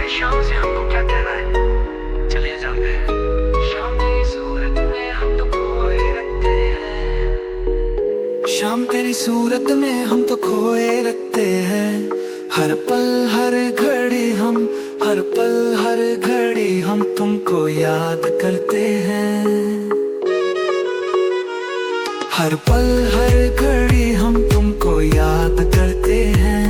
शाम से हमको क्या कहना है, चलिए जानते हैं। शाम तेरी सूरत में हम तो खोए रखते हैं, शाम तेरी सूरत में हम तो खोए रखते हैं। हर पल हर घड़ी हम, हर पल हर घड़ी हम तुमको याद करते हैं। हर पल हर घड़ी हम तुमको याद करते हैं।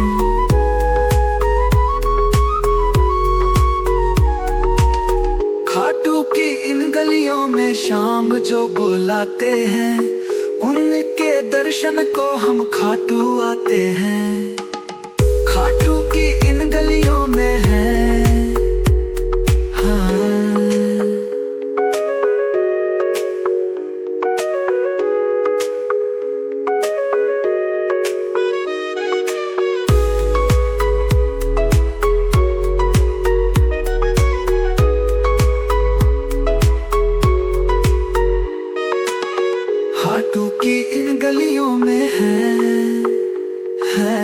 खाटू की इन गलियों में शाम जो बुलाते हैं, उनके दर्शन को हम खाटू आते हैं। खाटू की इन गलियों में है खाटू की इन गलियों में है।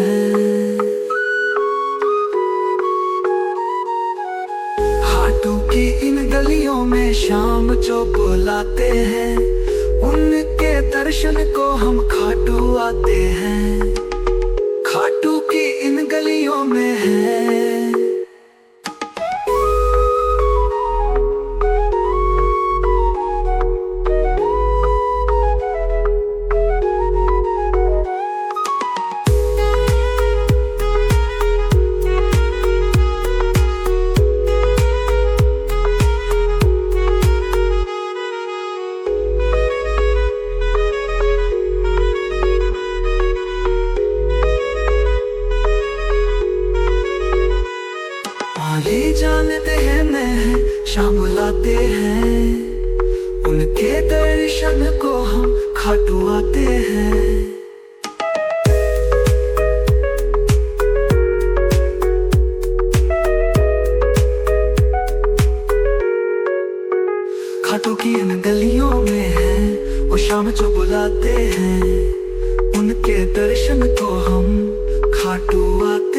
खाटू की इन गलियों में शाम जो बुलाते हैं, उनके दर्शन को हम खाटू आते हैं। खाटू की इन गलियों में है। ले जानते हैं मैं शाम बुलाते हैं, उनके दर्शन को हम खाटू आते हैं। खाटू की इन गलियों में है वो शाम जो बुलाते हैं, उनके दर्शन को हम खाटू आते हैं।